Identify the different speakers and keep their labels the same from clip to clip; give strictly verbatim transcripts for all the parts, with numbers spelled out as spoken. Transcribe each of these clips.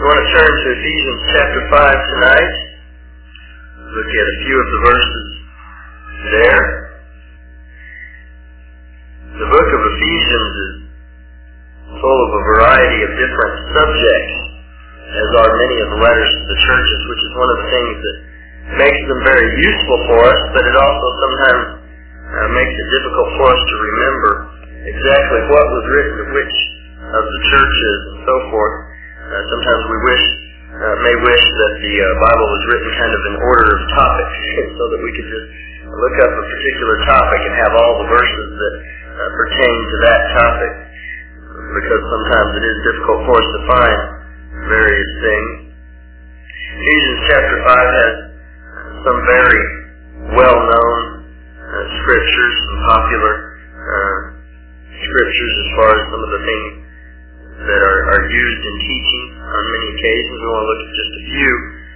Speaker 1: want to turn to Ephesians chapter five tonight. Look at a few of the verses there. The book of Ephesians is full of a variety of different subjects, as are many of the letters to the churches, which is one of the things that makes them very useful for us, but it also sometimes uh, makes it difficult for us to remember exactly what was written to which of the churches and so forth. Uh, sometimes we wish, uh, may wish that the uh, Bible was written kind of in order of topics, so that we could just look up a particular topic and have all the verses that uh, pertain to that topic, because sometimes it is difficult for us to find various things. Ephesians chapter five has some very well-known uh, scriptures, some popular uh, scriptures as far as some of the things that are, are used in teaching on many occasions. We want to look at just a few.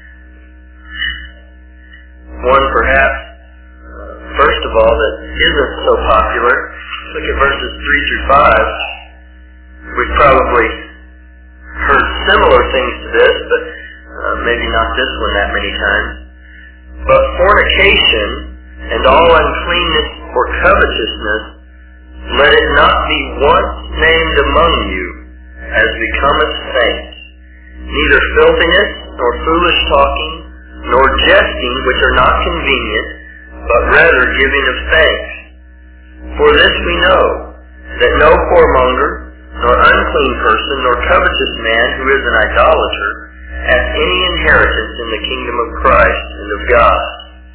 Speaker 1: One perhaps, uh, first of all, that isn't so popular. Look at verses three through five. We've probably heard similar things to this, but uh, maybe not this one that many times. But fornication and all uncleanness or covetousness, let it not be once named among you as becometh saints, neither filthiness, nor foolish talking, nor jesting, which are not convenient, but rather giving of thanks. For this we know, that no whoremonger, nor unclean person, nor covetous man who is an idolater, hath any inheritance in the kingdom of Christ and of God.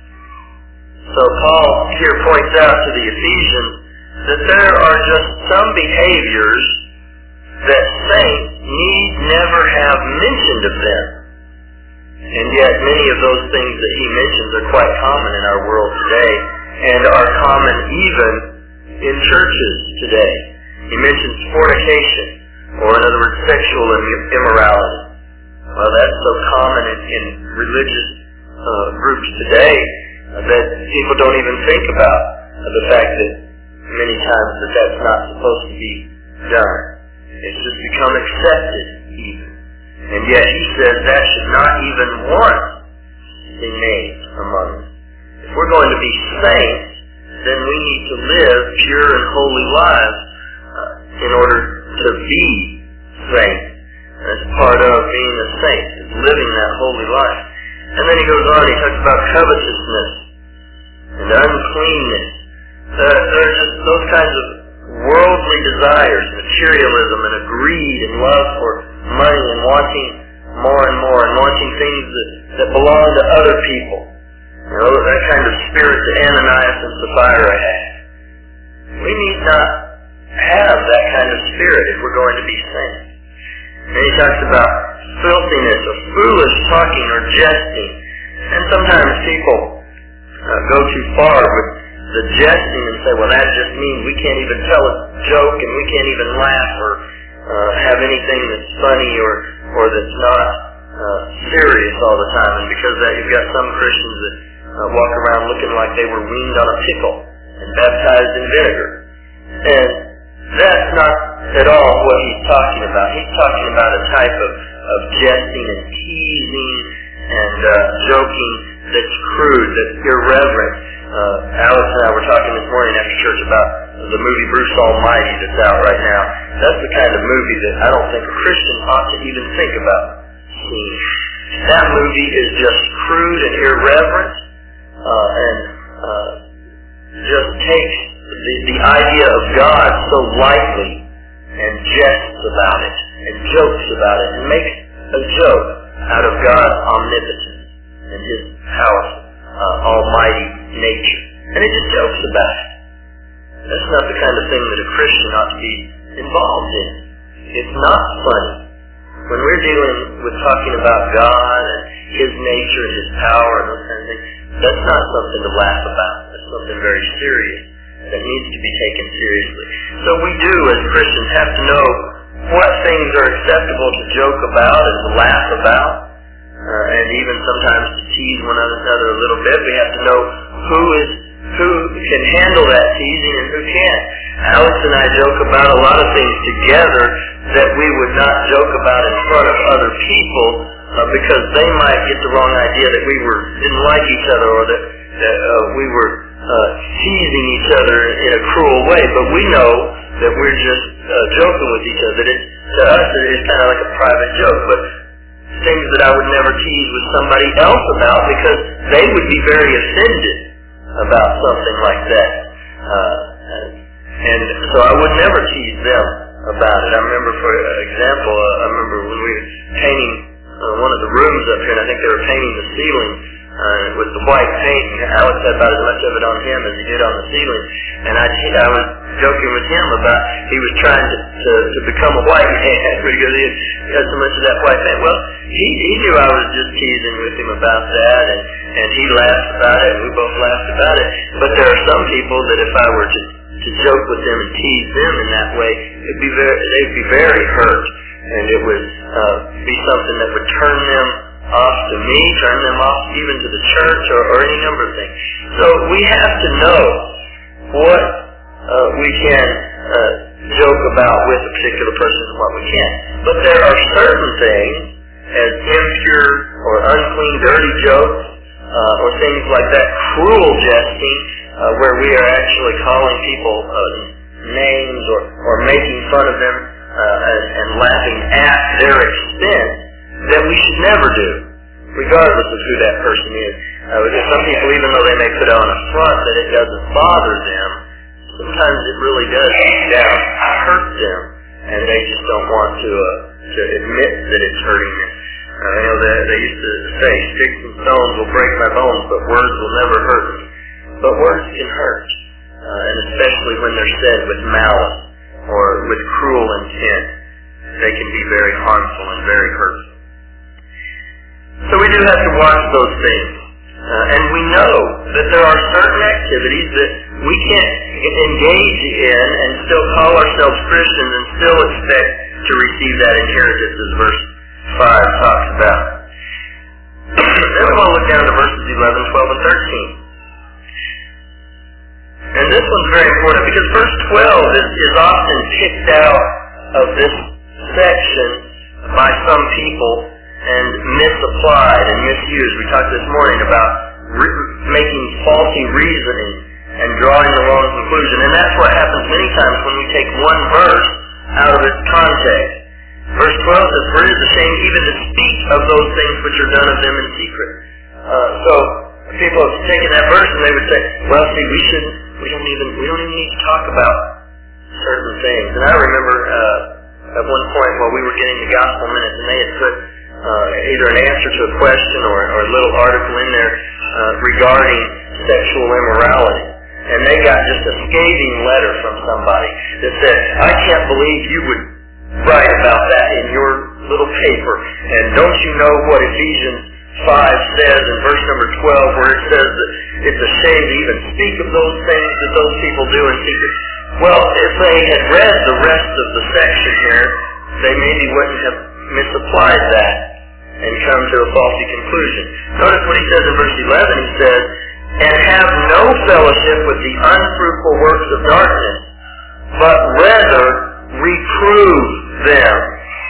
Speaker 1: So Paul here points out to the Ephesians that there are just some behaviors that saints need never have mentioned of them. And yet many of those things that he mentions are quite common in our world today, and are common even in churches today. He mentions fornication, or in other words, sexual immorality. Well, that's so common in, in religious uh, groups today uh, that people don't even think about uh, the fact that many times that that's not supposed to be done. It's just become accepted even. And yet he says that should not even once be named among us. If we're going to be saints, then we need to live pure and holy lives uh, in order to be saints. That's part of being a saint, is living that holy life. And then he goes on, he talks about covetousness and uncleanness. Uh, there are just those kinds of worldly desires, materialism and a greed and love for money and wanting more and more and wanting things that, that belong to other people. You know, that kind of spirit that Ananias and Sapphira had. We need not have that kind of spirit if we're going to be saints. And he talks about filthiness or foolish talking or jesting. And sometimes people uh, go too far with the jesting and say, well, that just means we can't even tell a joke and we can't even laugh or uh, have anything that's funny or, or that's not uh, serious all the time. And because of that, you've got some Christians that uh, walk around looking like they were weaned on a pickle and baptized in vinegar. And that's not at all what he's talking about. He's talking about a type of, of jesting and teasing and uh, joking that's crude, that's irreverent. Uh, Alex and I were talking this morning after church about the movie Bruce Almighty that's out right now. That's the kind of movie that I don't think a Christian ought to even think about seeing. That movie is just crude and irreverent uh, and uh, just takes the, the idea of God so lightly and jests about it and jokes about it and makes a joke out of God's omnipotence and His powerful, uh, almighty nature. And it just jokes about it. That's not the kind of thing that a Christian ought to be involved in. It's not funny. When we're dealing with talking about God and His nature and His power and those kind of things, that's not something to laugh about. That's something very serious that needs to be taken seriously. So we do, as Christians, have to know what things are acceptable to joke about and to laugh about, uh, and even sometimes to tease one another a little bit. We have to know who is who can handle that teasing and who can't. Alex and I joke about a lot of things together that we would not joke about in front of other people because they might get the wrong idea that we were didn't like each other or that, that uh, we were uh, teasing each other in a cruel way. But we know that we're just uh, joking with each other. That it, to us, it's kind of like a private joke. But things that I would never tease with somebody else about because they would be very offended about something like that. Uh, and so I would never tease them about it. I remember, for example, uh, I remember when we were painting uh, one of the rooms up here, and I think they were painting the ceiling uh, with the white paint, and Alex had about as much of it on him as he did on the ceiling. And I, I was joking with him about he was trying to, to, to become a white man because he had so much of that white paint. Well, he, he knew I was just teasing with him about that, and, and he laughed about it, and we both laughed about it. But there are some people that if I were to to joke with them and tease them in that way, it'd be very, they'd be very hurt, and it would uh, be something that would turn them off to me, turn them off even to the church, or, or any number of things. So we have to know what uh, we can uh, joke about with a particular person and what we can't. But there are certain things, as impure or unclean, dirty jokes, uh, or things like that, cruel jesting, Uh, where we are actually calling people uh, names or, or making fun of them uh, and, and laughing at their expense, that we should never do, regardless of who that person is. Uh, because some people, even though they may put on a front that it doesn't bother them, sometimes it really does deep down hurt them, and they just don't want to uh, to admit that it's hurting them. Uh, you know, they, they used to say, sticks and stones will break my bones, but words will never hurt me. But words can hurt, uh, and especially when they're said with malice or with cruel intent, they can be very harmful and very hurtful. So we do have to watch those things. Uh, and we know that there are certain activities that we can't engage in and still call ourselves Christians and still expect to receive that inheritance, as verse five talks about. Then we want to look down to verses eleven, twelve, and thirteen. And this one's very important because verse twelve is, is often picked out of this section by some people and misapplied and misused. We talked this morning about re- making faulty reasoning and drawing the wrong conclusion. And that's what happens many times when we take one verse out of its context. Verse twelve says, "For it is a shame even to speak of those things which are done of them in secret." Uh, so people have taken that verse and they would say, "Well, see, we shouldn't. We don't even. We don't even need to talk about certain things." And I remember uh, at one point while we were getting the Gospel Minutes, and they had put uh, either an answer to a question or, or a little article in there uh, regarding sexual immorality, and they got just a scathing letter from somebody that said, "I can't believe you would write about that in your little paper, and don't you know what Ephesians five says in verse number twelve, where it says that it's a shame to even speak of those things that those people do in secret." Well, if they had read the rest of the section here, they maybe wouldn't have misapplied that and come to a faulty conclusion. Notice what he says in verse eleven. He says, "And have no fellowship with the unfruitful works of darkness, but rather reprove them.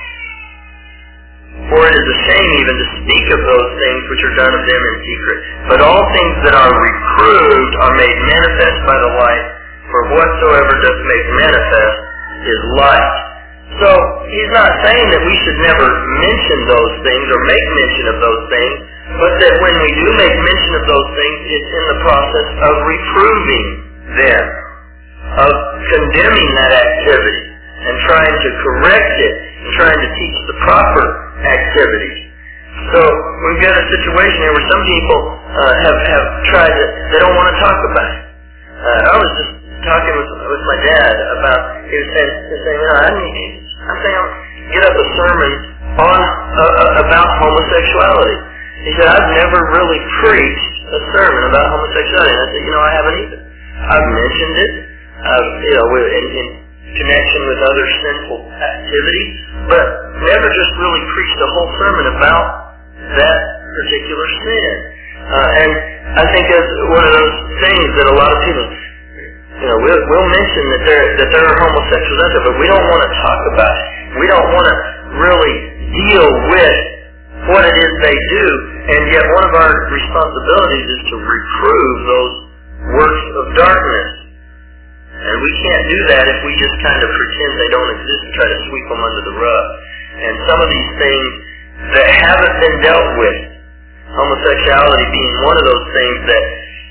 Speaker 1: For it is a shame even to speak of those things which are done of them in secret. But all things that are reproved are made manifest by the light, for whatsoever doth make manifest is light." So he's not saying that we should never mention those things or make mention of those things, but that when we do make mention of those things, it's in the process of reproving them, of condemning that activity, and trying to correct it, and trying to teach the proper activity. So we've got a situation here where some people uh, have, have tried to, they don't want to talk about it. Uh, I was just talking with, with my dad about, he was saying, he was saying, you know, I need, I'm saying, get up a sermon on, uh, about homosexuality. He said, "I've never really preached a sermon about homosexuality." And I said, "You know, I haven't either. I've mentioned it, I've, you know, in, in connection with other sinful activities, but never just really preached a whole sermon about that particular sin." Uh, and I think that's one of those things that a lot of people, you know, we'll, we'll mention that there that there are homosexuals out there, but we don't want to talk about it. We don't want to really deal with what it is they do, and yet one of our responsibilities is to reprove those works of darkness. And we can't do that if we just kind of pretend they don't exist and try to sweep them under the rug. And some of these things that haven't been dealt with, homosexuality being one of those things that,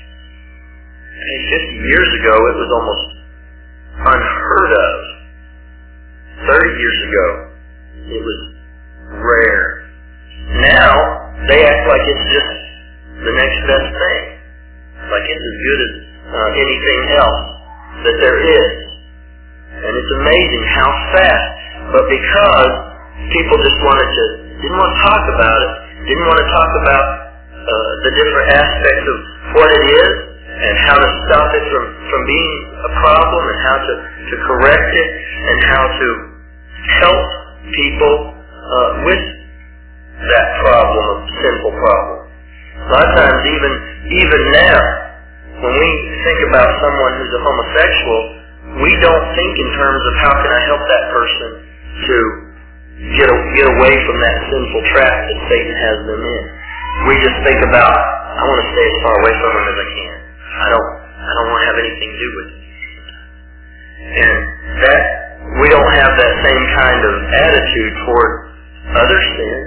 Speaker 1: hey, fifty years ago it was almost unheard of. thirty years ago it was rare. Now they act like it's just the next best thing, like it's as good as uh, anything else that there is. And it's amazing how fast, but because people just wanted to, didn't want to talk about it, didn't want to talk about uh, the different aspects of what it is and how to stop it from, from being a problem and how to, to correct it and how to help people uh, with that problem, of sinful problem. A lot of times, even even now, when we think about someone who's a homosexual, we don't think in terms of how can I help that person to get get away from that sinful trap that Satan has them in. We just think about, I want to stay as far away from him as I can. I don't I don't want to have anything to do with it. And that we don't have that same kind of attitude toward other sin.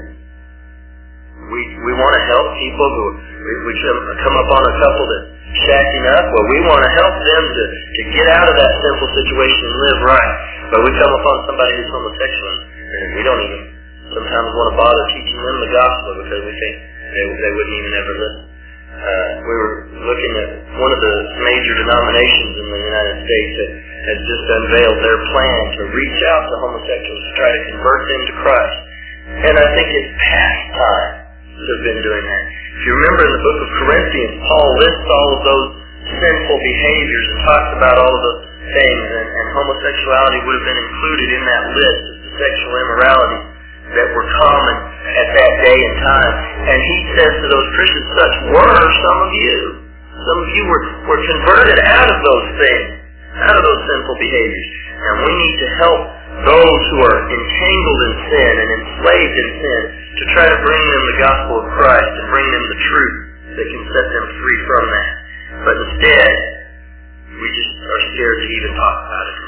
Speaker 1: We we want to help people who we, we come up on a couple that's shacking up. Well, we want to help them to, to get out of that sinful situation and live right. But we come upon somebody who's homosexual, and we don't even sometimes want to bother teaching them the gospel because we think they they wouldn't even ever listen. Uh, we were looking at one of the major denominations in the United States that has just unveiled their plan to reach out to homosexuals to try to convert them to Christ. And I think it's past time to have been doing that. If you remember in the book of Corinthians, Paul lists all of those sinful behaviors and talks about all of the things, and, and homosexuality would have been included in that list of the sexual immorality that were common at that day and time. And he says to those Christians, such were some of you. Some of you were, were converted out of those things, out of those sinful behaviors. And we need to help those who are entangled in sin and enslaved in sin to try to bring them the gospel of Christ and bring them the truth that can set them free from that. But instead, we just are scared to even talk about it.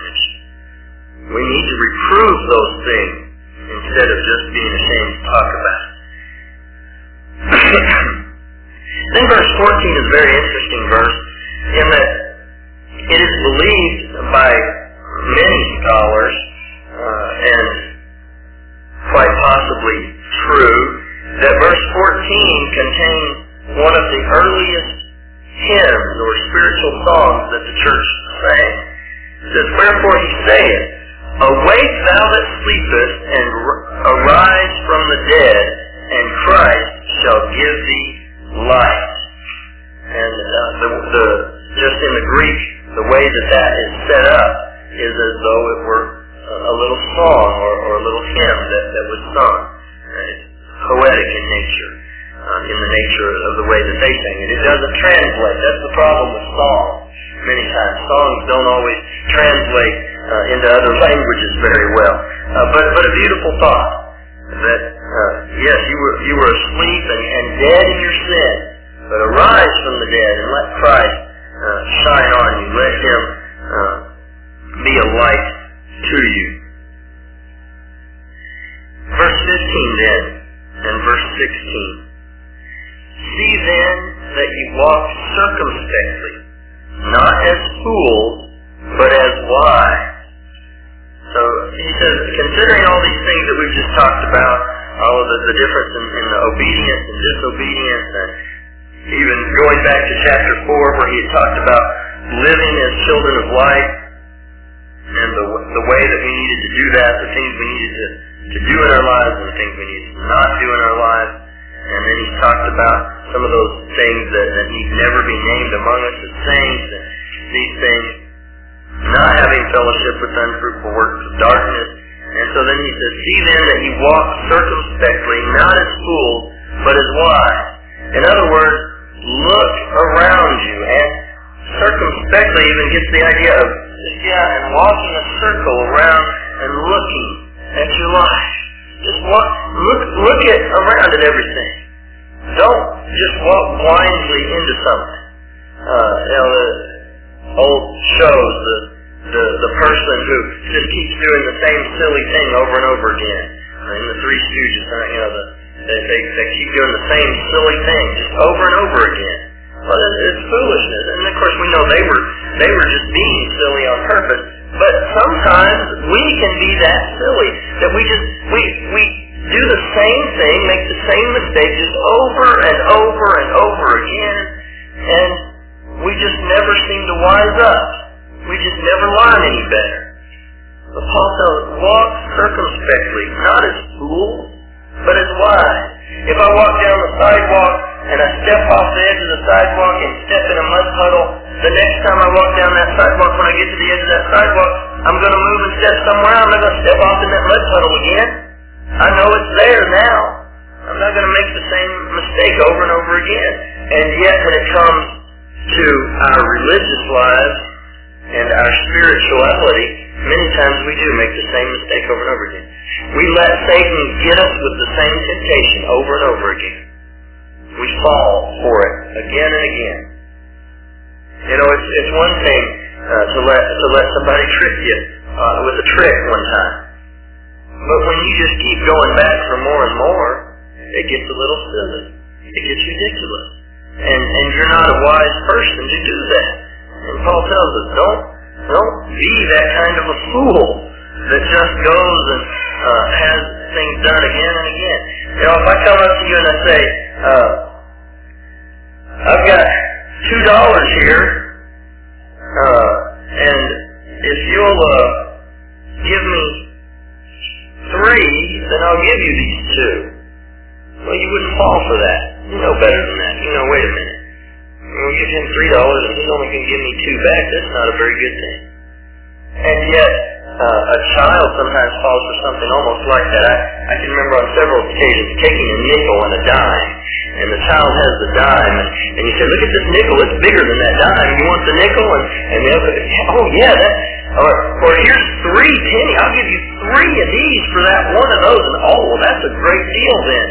Speaker 1: We need to reprove those things instead of just being ashamed to talk about it. Then verse fourteen is a very interesting verse in that it is believed by many scholars, uh, and quite possibly true, that verse fourteen contains one of the earliest hymns or spiritual songs that the church sang. It says, wherefore he saith, awake thou that sleepest, and arise from the dead, and Christ shall give thee light. And uh, the, the just in the Greek, the way that that is set up is as though it were a little song or, or a little hymn that, that was sung. It's poetic in nature, uh, in the nature of the way that they sang it. It doesn't translate. That's the problem with songs. Many times, songs don't always translate uh, into other languages very well. Uh, but but a beautiful thought that uh, yes, you were you were asleep and, and dead in your sin, but arise from the dead and let Christ uh, shine on you. Let Him uh, be a light to you. Verse fifteen then, and verse sixteen. See then that you walk circumspectly, not as fools, but as wise. So he says, considering all these things that we've just talked about, all of the, the difference in, in the obedience and disobedience, and even going back to chapter four where he had talked about living as children of light, and the the way that we needed to do that, the things we needed to, to do in our lives, and the things we needed to not do in our lives. And then he's talked about some of those things that, that need never be named among us as saints, and these things, not having fellowship with unfruitful works of darkness. And so then he says, see then that you walk circumspectly, not as fools, but as wise. In other words, look around you, and circumspectly even gets the idea of, yeah, and walking a circle around and looking at your life. Just walk, look, look at around. And with everything. Don't just walk blindly into something. Uh, you know, the old shows, the, the, the person who just keeps doing the same silly thing over and over again. In the Three Stooges, you know, the, they, they, they keep doing the same silly thing just over and over again. Well, it's foolishness. And of course we know they were, they were just being silly on purpose. But sometimes we can be that silly that we just, we, we do the same thing, make the same mistake just over and over and over again, and we just never seem to wise up. We just never learn any better. But Paul tells us, walk circumspectly, not as fools, but as wise. If I walk down the sidewalk and I step off the edge of the sidewalk and step in a mud puddle, the next time I walk down that sidewalk, when I get to the edge of that sidewalk, I'm going to move and step somewhere. I'm not going to step off in that mud puddle again. I know it's there now. I'm not going to make the same mistake over and over again. And yet when it comes to our religious lives and our spirituality, many times we do make the same mistake over and over again. We let Satan get us with the same temptation over and over again. We fall for it again and again. You know, it's it's one thing uh, to let to let somebody trick you uh, with a trick one time, but when you just keep going back for more and more, it gets a little silly. It gets ridiculous, and and you're not a wise person to do that. And Paul tells us, don't don't be that kind of a fool that just goes and uh, has things done again and again. You know, if I come up to you and I say, uh, I've got two dollars here, uh, and if you'll uh, give me three, then I'll give you these two. Well, you wouldn't fall for that. You know better than that. You know, wait a minute. We'll give him three dollars and he's only going to give me two back. That's not a very good thing. And yet, uh, a child sometimes falls for something almost like that. I, I can remember on several occasions taking a nickel and a dime, and the child has the dime, and, and you say, look at this nickel, it's bigger than that dime. You want the nickel? And, and they'll go, oh yeah, that, or, or here's three penny. I'll give you three of these for that one of those. And oh, well, that's a great deal then.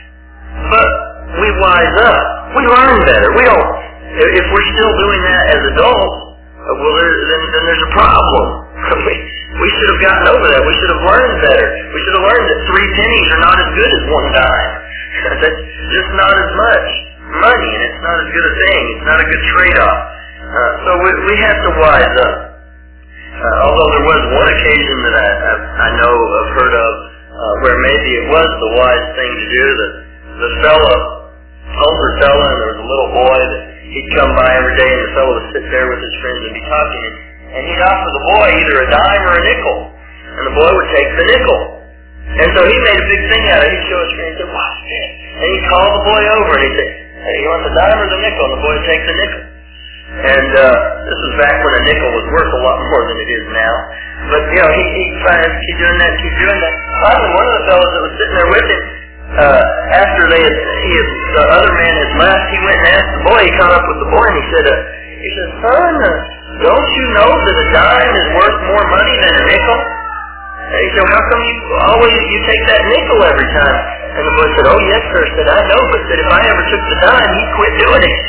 Speaker 1: But we wise up. We learn better. We don't, if we're still doing that as adults, well, there, then, then there's a problem. we, we should have gotten over that. We should have learned better. We should have learned that three pennies are not as good as one dime. That's just not as much money, and it's not as good a thing. It's not a good trade-off. Uh, so we, we have to wise up. Uh, although there was one occasion that I, I, I know of, heard of, uh, where maybe it was the wise thing to do. The, the fellow, older fellow, and there was a little boy that he'd come by every day, and the fellow would sit there with his friends and be talking, and, and he'd offer the boy either a dime or a nickel, and the boy would take the nickel. And so he made a big thing out of it. He'd show his friend and say, watch this. And he'd call the boy over, and he'd say, hey, you want the dime or the nickel? And the boy would take the nickel. And uh, this was back when a nickel was worth a lot more than it is now. But, you know, he, he'd try and keep doing that, keep doing that. Finally, one of the fellows that was sitting there with him, uh, after they had, he had, the other man had left, he went and asked the boy, he caught up with the boy, and he said, uh, he said, son, uh, don't you know that a dime is worth more money than a nickel? And he said, how come you always, you take that nickel every time? And the boy said, oh yes sir, said, I know, but said, if I ever took the dime, he'd quit doing it.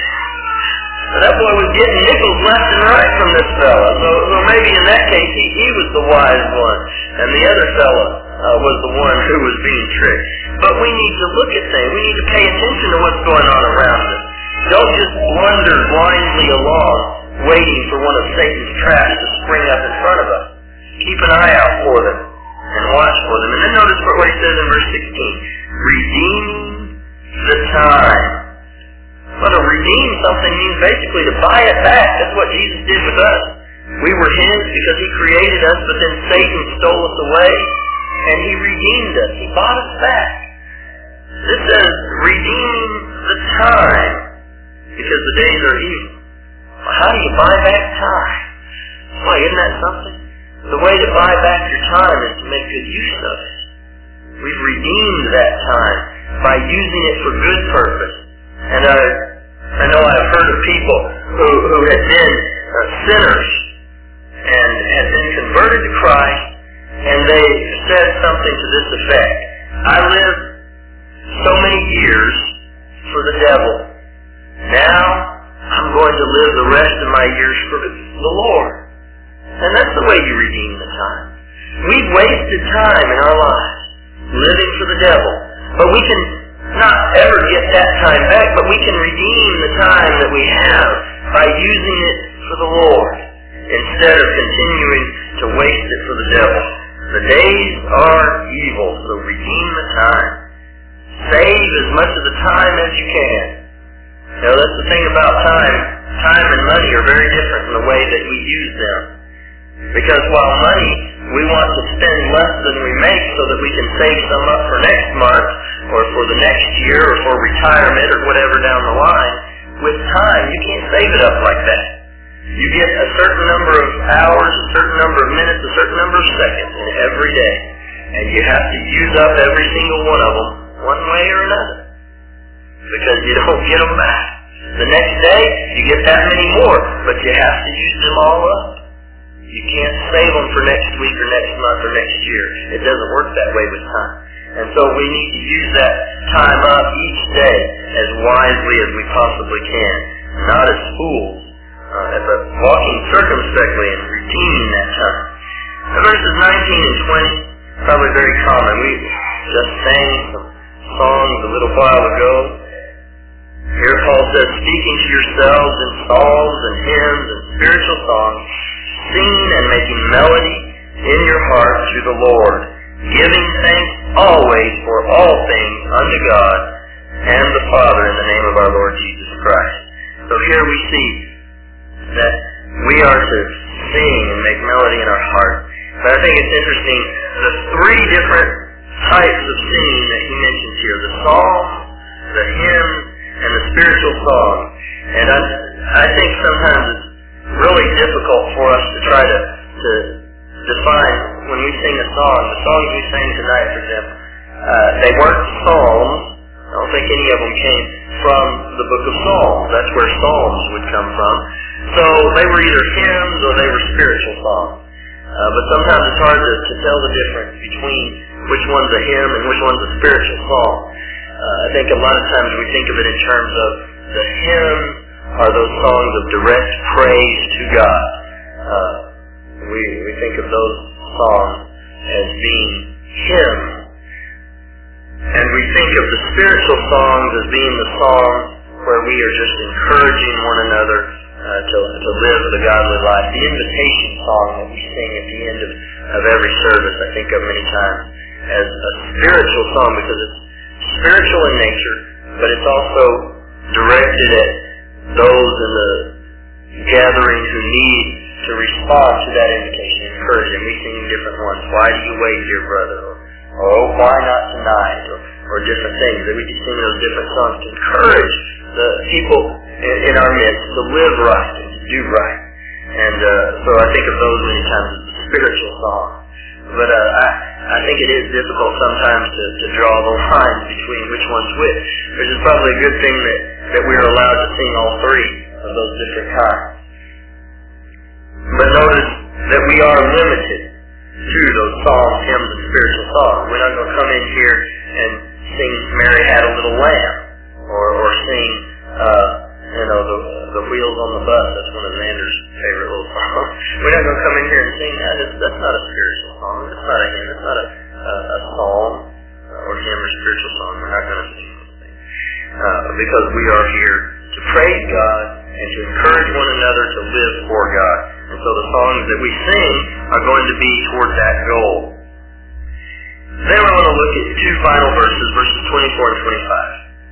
Speaker 1: So that boy was getting nickels left and right from this fella. So, so maybe in that case, he, he was the wise one, and the other fella uh, was the one who was being tricked. But we need to look at things. We need to pay attention to what's going on around us. Don't just blunder blindly along, waiting for one of Satan's traps to spring up in front of us. Keep an eye out for them and watch for them. And then notice what he says in verse sixteen. Redeeming the time. Well, to redeem something means basically to buy it back. That's what Jesus did with us. We were His because He created us, but then Satan stole us away, and He redeemed us. He bought us back. This says, redeeming the time, because the days are evil. Well, how do you buy back time? Boy, isn't that something? The way to buy back your time is to make good use of it. We've redeemed that time by using it for good purpose. And I, I know I've heard of people who, who had been uh, sinners and had been converted to Christ, and they said something to this effect. I lived so many twenty years for the devil. Now I'm going to live the rest of my years for the Lord. And that's the way you redeem the time. We've wasted time in our lives living for the devil. But we can not ever get that time back, but we can redeem the time that we have by using it for the Lord instead of continuing to waste it for the devil. The days are evil, so redeem the time. Save as much of the time as you can. You know, that's the thing about time. Time and money are very different in the way that we use them. Because while money, we want to spend less than we make so that we can save some up for next month or for the next year or for retirement or whatever down the line, with time, you can't save it up like that. You get a certain number of hours, a certain number of minutes, a certain number of seconds in every day. And you have to use up every single one of them one way or another. Because you don't get them back. The next day, you get that many more, but you have to use them all up. You can't save them for next week or next month or next year. It doesn't work that way with time. And so we need to use that time up each day as wisely as we possibly can. Not as fools, uh, but walking circumspectly and redeeming that time. Now, verses nineteen and twenty, probably very common. We just sang some songs a little while ago. Here Paul says, speaking to yourselves in psalms and hymns and spiritual songs, singing and making melody in your heart to the Lord, giving thanks always for all things unto God and the Father in the name of our Lord Jesus Christ. So here we see that we are to sing and make melody in our heart. But I think it's interesting, the three different types of singing that he mentions here, the psalms, the hymns, and the spiritual song. And I, I think sometimes it's really difficult for us to try to, to define when we sing a song. The songs we sang tonight, for example, uh, they weren't psalms. I don't think any of them came from the book of Psalms. That's where psalms would come from. So they were either hymns or they were spiritual songs. Uh, but sometimes it's hard to, to tell the difference between which one's a hymn and which one's a spiritual song. Uh, I think a lot of times we think of it in terms of the hymns are those songs of direct praise to God. Uh, we, we think of those songs as being hymns. And we think of the spiritual songs as being the songs where we are just encouraging one another uh, to, to live the godly life. The invitation song that we sing at the end of, of every service, I think of many times as a spiritual song because it's spiritual in nature, but it's also directed at those in the gathering who need to respond to that invitation and encourage them. We sing different ones. Why do you wait, dear brother? Or, or oh, why not tonight? Or, or different things. That we can sing those different songs to encourage the people in, in our midst to live right and to do right. And uh, so I think of those many times as the spiritual song. But uh, I, I think it is difficult sometimes to, to draw the line between which one's which, which is probably a good thing that, that we're allowed to sing all three of those different kinds. But notice that we are limited to those psalms, hymns, and spiritual songs. We're not going to come in here and sing Mary Had a Little Lamb, or, or sing, uh, you know, the, the Wheels on the Bus. That's one of Xander's favorite little songs. We're not going to come in here and sing that. It's, that's not a spiritual song. It's not a hymn. It's not a, a, a psalm or hymn or spiritual song. We're not going to sing those things. Uh, because we are here to praise God and to encourage one another to live for God. And so the songs that we sing are going to be toward that goal. Then we're going to look at two final verses, verses twenty-four and twenty-five.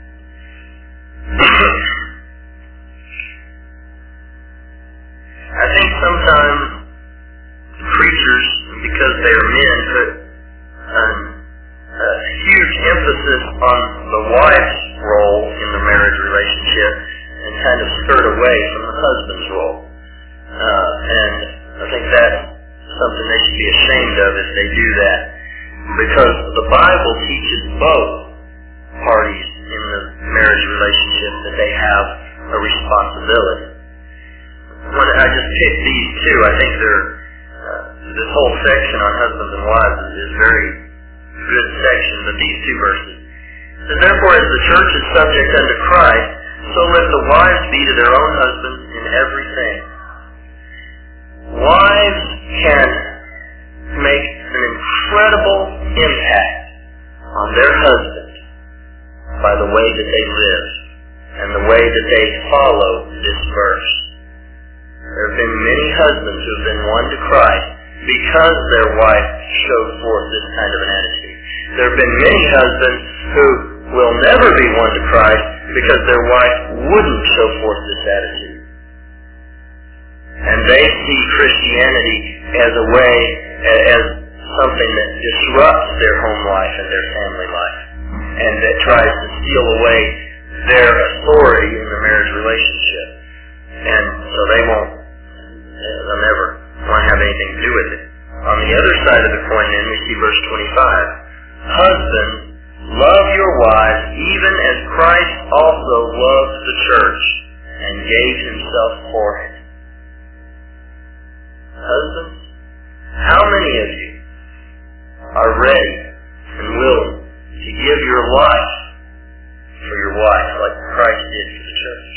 Speaker 1: I think sometimes preachers, because they are men, put um, a huge emphasis on the wife's role in the marriage relationship and kind of skirt away from the husband's role. Uh, and I think that's something they should be ashamed of if they do that. Because the Bible teaches both parties in the marriage relationship that they have a responsibility. When I just picked these two, I think they're, uh, this whole section on husbands and wives is, is very good section, but these two verses, And therefore, as the church is subject unto Christ, so let the wives be to their own husbands in everything. Wives can make an incredible impact on their husband by the way that they live and the way that they follow this verse. There have been many husbands who have been won to Christ because their wife showed forth this kind of an attitude. There have been many husbands who will never be won to Christ because their wife wouldn't show forth this attitude. And they see Christianity as a way, as something that disrupts their home life and their family life, and that tries to steal away their authority in the marriage relationship. And so they won't, they'll never want to have anything to do with it. On the other side of the coin then, we see verse twenty-five. Husbands, love your wives even as Christ also loved the church and gave himself for it. Husbands, how many of you are ready and willing to give your life for your wife like Christ did for the church?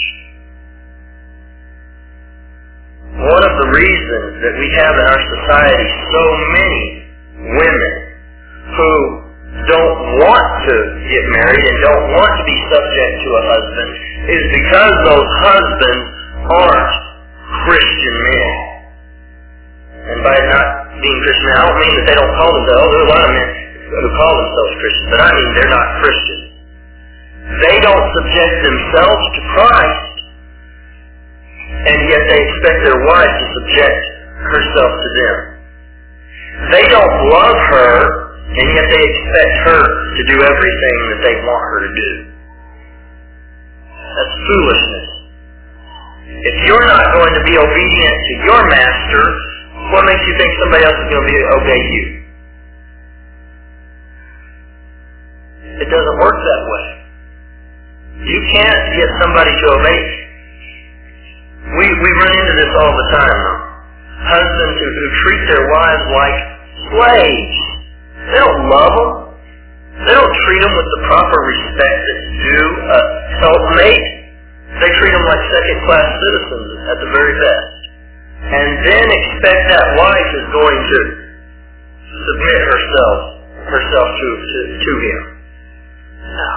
Speaker 1: One of the reasons that we have in our society so many women who don't want to get married and don't want to be subject to a husband is because those husbands aren't Christian men. And by not being Christian, I don't mean that they don't call themselves. There are a lot of men who call themselves Christians, but I mean they're not Christians. They don't subject themselves to Christ, and yet they expect their wife to subject herself to them. They don't love her, and yet they expect her to do everything that they want her to do. That's foolishness. If you're not going to be obedient to your master, what makes you think somebody else is going to be, obey you? It doesn't work that way. You can't get somebody to obey you. We, we run into this all the time, though. Husbands who, who treat their wives like slaves. They don't love them. They don't treat them with the proper respect that's due a helpmate. They treat them like second-class citizens at the very best. And then expect that wife is going to submit herself herself to, to, to him. No.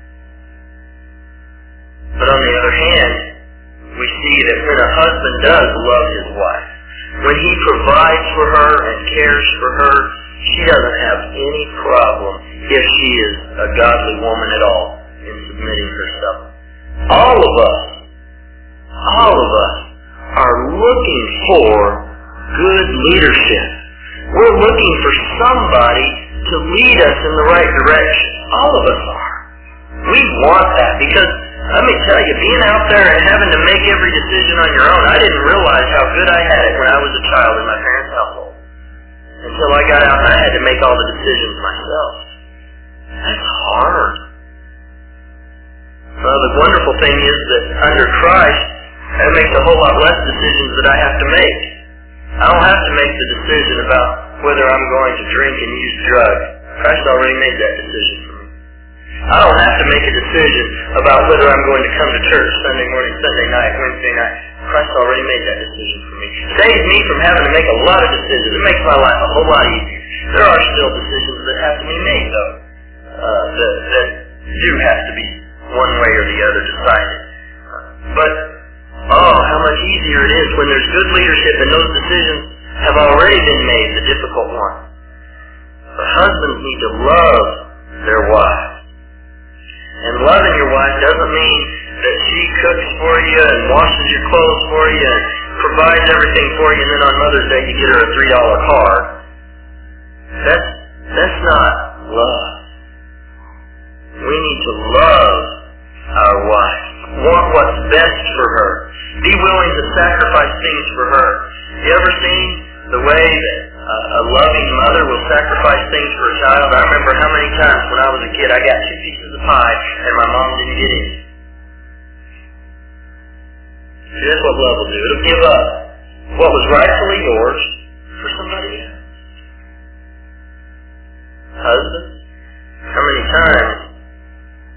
Speaker 1: But on the other hand, we see that when a husband does love his wife, when he provides for her and cares for her, she doesn't have any problem if she is a godly woman at all in submitting herself. All of us, all of us are looking for good leadership. We're looking for somebody to lead us in the right direction. All of us are. We want that because, let me tell you, being out there and having to make every decision on your own, I didn't realize how good I had it when I was a child in my parents' household. Until I got out and I had to make all the decisions myself. That's hard. Well, the wonderful thing is that under Christ, that makes a whole lot less decisions that I have to make. I don't have to make the decision about whether I'm going to drink and use drugs. Christ already made that decision for me. I don't have to make a decision about whether I'm going to come to church Sunday morning, Sunday night, Wednesday night. Christ already made that decision for me. It saves me from having to make a lot of decisions. It makes my life a whole lot easier. There are still decisions that have to be made, though, uh, that, that do have to be one way or the other decided. But oh, how much easier it is when there's good leadership and those decisions have already been made, the difficult ones. But husbands need to love their wives. And loving your wife doesn't mean that she cooks for you and washes your clothes for you and provides everything for you, and then on Mother's Day you get her a three dollar card. That's, that's not love. We need to love our wife. Want what's best for her. Be willing to sacrifice things for her. You ever seen the way that uh, a loving mother will sacrifice things for a child? I remember how many times when I was a kid I got two pieces of pie and my mom didn't get any. See, that's what love will do. It'll give up what was rightfully yours for somebody else. Husbands, how many times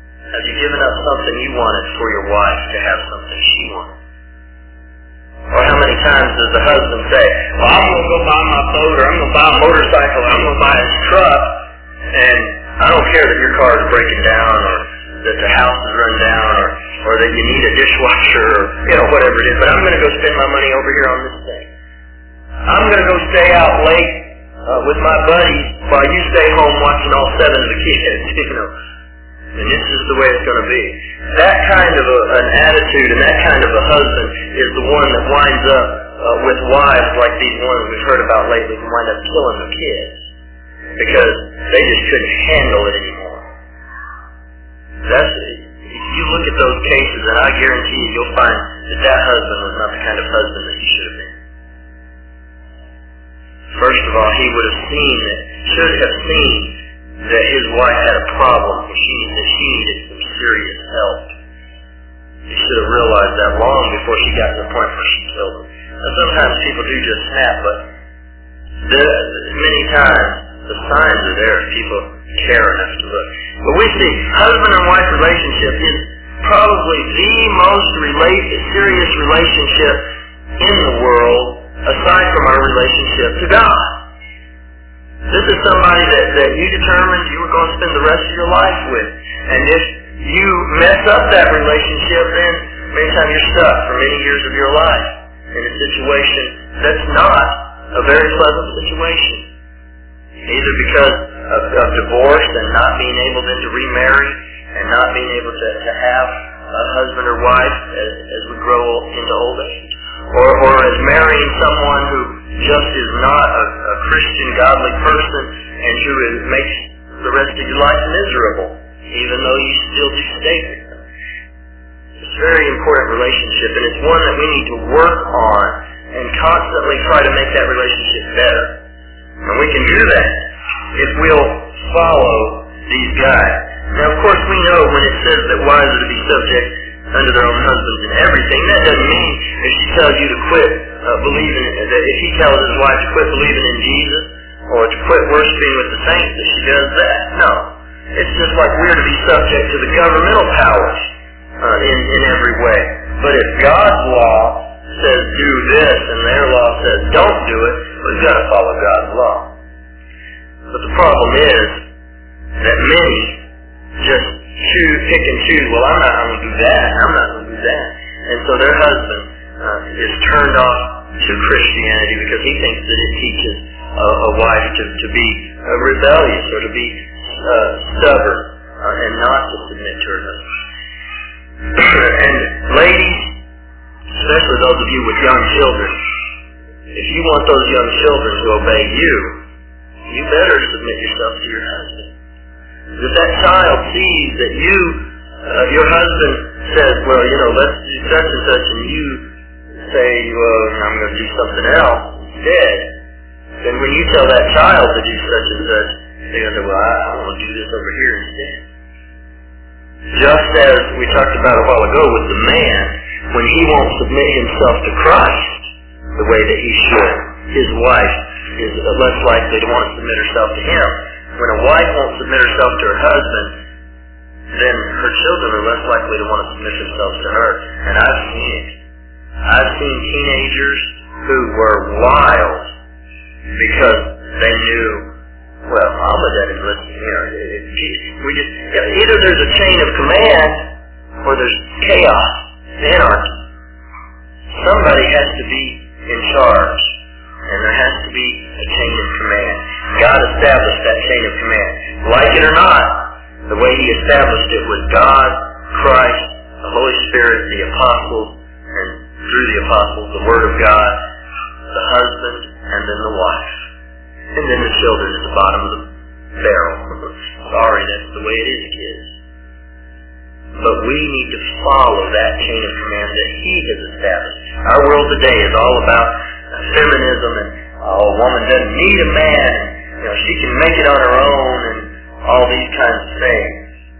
Speaker 1: given up something you wanted for your wife to have something she wanted? Or how many times does the husband say, well, I'm going to go buy my boat, or I'm going to buy a motorcycle, or I'm going to buy his truck, and I don't care that your car is breaking down, or that the house is run down, or, or that you need a dishwasher, or, you know, whatever it is, but I'm going to go spend my money over here on this thing. I'm going to go stay out late uh, with my buddies while you stay home watching all seven of the kids, you know. And this is the way it's going to be. That kind of a, an attitude and that kind of a husband is the one that winds up uh, with wives like these ones we've heard about lately who wind up killing their kids because they just couldn't handle it anymore. That's if you look at those cases, and I guarantee you, you'll find that that husband was not the kind of husband that he should have been. First of all, he would have seen that, should have seen that his wife had a problem, that she, that she needed some serious help. He should have realized that long before she got to the point where she killed him. Now, sometimes people do just snap, but the, many times the signs are there if people care enough to look. But we see husband and wife relationship is probably the most relate, serious relationship in the world aside from our relationship to God. This is somebody that, that you determined you were going to spend the rest of your life with. And if you mess up that relationship, then many times you're stuck for many years of your life in a situation that's not a very pleasant situation. Either because of, of divorce and not being able then to remarry and not being able to, to have a husband or wife as, as we grow into old age. Or, or as marrying someone who just is not a, a Christian, godly person and who is, makes the rest of your life miserable, even though you still do stay with them. It's a very important relationship, and it's one that we need to work on and constantly try to make that relationship better. And we can do that if we'll follow these guides. Now, of course, we know when it says that wives are to be subject under their own husbands and everything, that doesn't mean if she tells you to quit uh, believing, that if he tells his wife to quit believing in Jesus or to quit worshiping with the saints, that she does that. No. It's just like we're to be subject to the governmental powers uh, in, in every way. But if God's law says do this and their law says don't do it, we've got to follow God's law. But the problem is that many just choose, pick and choose, well, I'm not going to do that, I'm not going to do that. And so their husband uh, is turned off to Christianity because he thinks that it teaches a, a wife to, to be uh, rebellious or to be uh, stubborn uh, and not to submit to her husband. And ladies, especially those of you with young children, if you want those young children to obey you, you better submit yourself to your husband. If that child sees that you, uh, your husband says, well, you know, let's do such and such, and you say, well, I'm going to do something else instead, then when you tell that child to do such and such, they're going to say, well, I, I want to do this over here instead. Just as we talked about a while ago with the man, when he won't submit himself to Christ the way that he should, his wife is less likely to want to submit herself to him. When a wife won't submit herself to her husband, then her children are less likely to want to submit themselves to her. And I've seen it. I've seen teenagers who were wild because they knew, well, Mama doesn't listen here. We just, either there's a chain of command or there's chaos, anarchy. Somebody has to be in charge. And there has to be a chain of command. God established that chain of command. Like it or not, the way He established it was God, Christ, the Holy Spirit, the apostles, and through the apostles, the Word of God, the husband, and then the wife. And then the children at the bottom of the barrel. Sorry, that's the way it is, kids. But we need to follow that chain of command that He has established. Our world today is all about feminism and oh, a woman doesn't need a man, you know, she can make it on her own and all these kinds of things.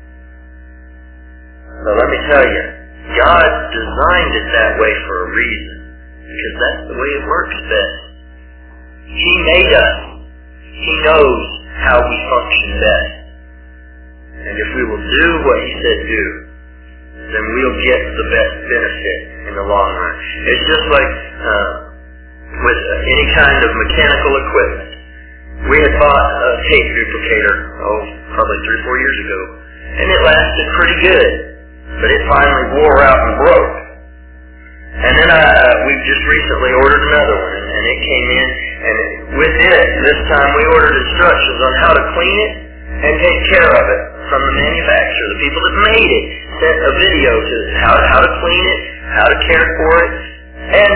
Speaker 1: So let me tell you, God designed it that way for a reason, because that's the way it works best. He made us. He knows how we function best. And if we will do what He said do, then we'll get the best benefit in the long run. It's just like uh, with uh, any kind of mechanical equipment. We had bought a tape duplicator, oh, probably three or four years ago, and it lasted pretty good, but it finally wore out and broke. And then I, uh, we just recently ordered another one, and, and it came in, and it, with it, this time we ordered instructions on how to clean it and take care of it from the manufacturer. The people that made it sent a video to how, how to clean it, how to care for it, and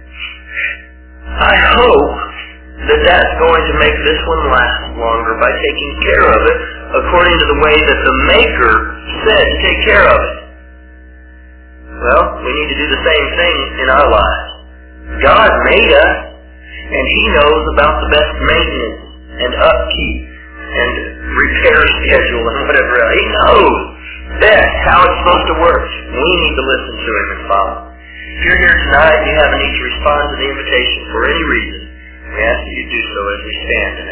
Speaker 1: I hope that that's going to make this one last longer by taking care of it according to the way that the maker said to take care of it. Well, we need to do the same thing in our lives. God made us, and He knows about the best maintenance and upkeep and repair schedule and whatever else. He knows best how it's supposed to work. We need to listen to Him and follow. If you're here tonight and you have a need to respond to the invitation for any reason, we ask that you do so as we stand and